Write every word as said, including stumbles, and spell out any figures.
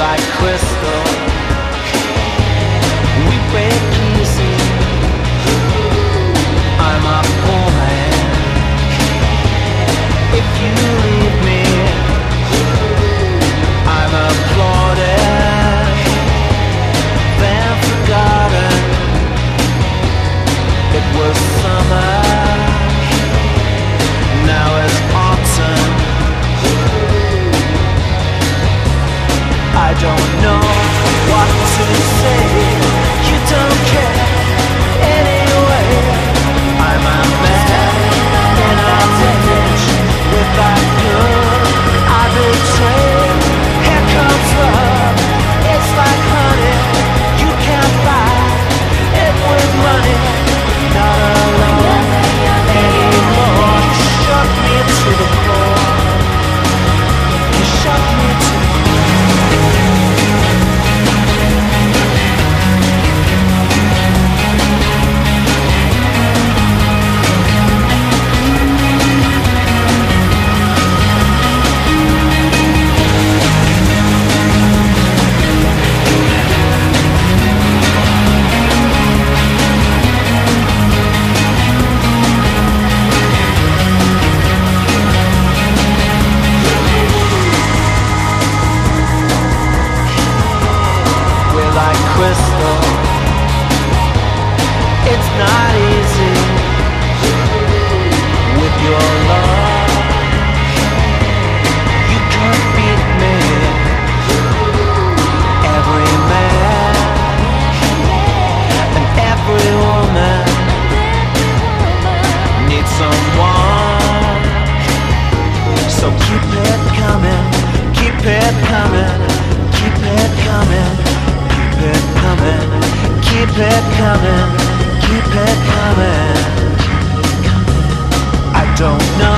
like crystal. We break easy. I'm a poor man. If you leave me, I'm applauded, then forgotten. It was summer, now it's autumn. I don't know what to say. You don't care anyway. I'm a man in a ditch without good. I betray. Here comes love. It's like honey. You can't buy it with money. Not alone anymore. You shut me to the core. You shut me to the core. Crystal. It's not easy with your love. You can't beat me. Every man and every woman needs someone. So keep it coming, keep it coming, keep it coming. Keep it coming, keep it coming, keep it coming. I don't know